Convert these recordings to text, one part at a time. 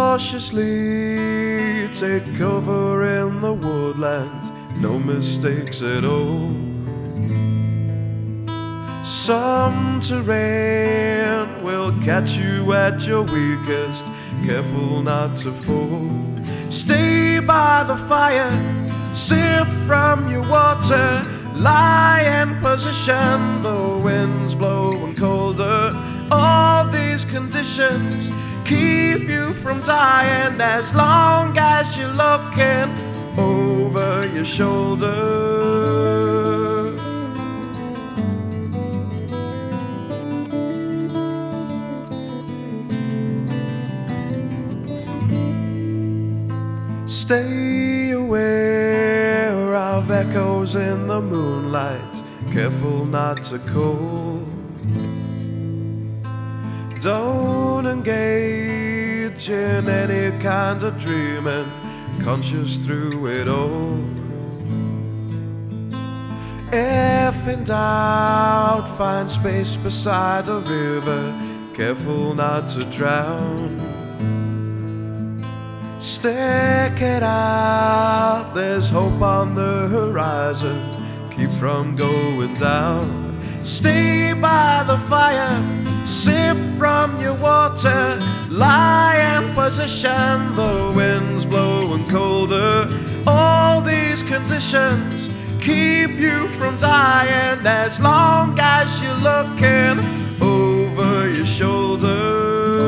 Cautiously take cover in the woodland, no mistakes at all. Some terrain will catch you at your weakest, careful not to fall. Stay by the fire, sip from your water, lie in position, the wind's blowing colder. All these conditions keep you from dying as long as you're looking over your shoulder. Stay aware of echoes in the moonlight, careful not to cold. Don't engage in any kind of dreaming, conscious through it all. If in doubt, find space beside a river, careful not to drown. Stick it out, there's hope on the horizon, keep from going down. Stay by the fire, sip from your water, lie in position, the wind's blowing colder. All these conditions keep you from dying as long as you're looking over your shoulder.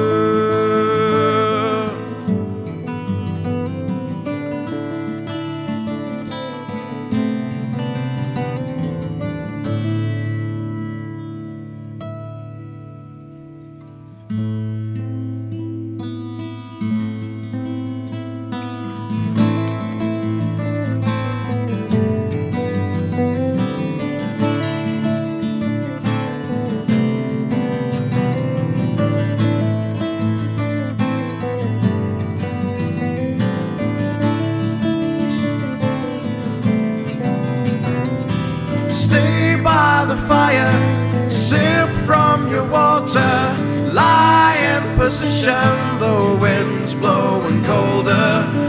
Stay by the fire, sip from your water, lie in position, the wind's blowing colder.